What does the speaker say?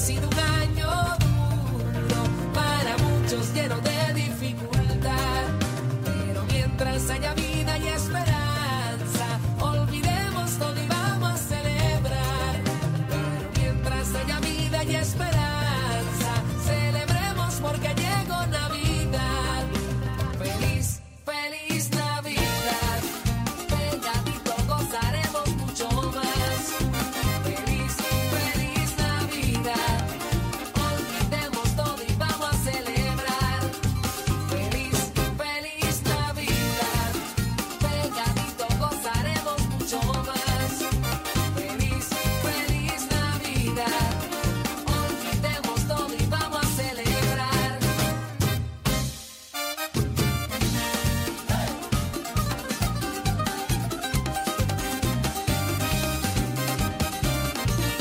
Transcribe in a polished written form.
sido un año duro, para muchos lleno de dificultad. Pero mientras haya vida y esperanza, olvidemos todo y vamos a celebrar. Pero mientras haya vida y esperanza,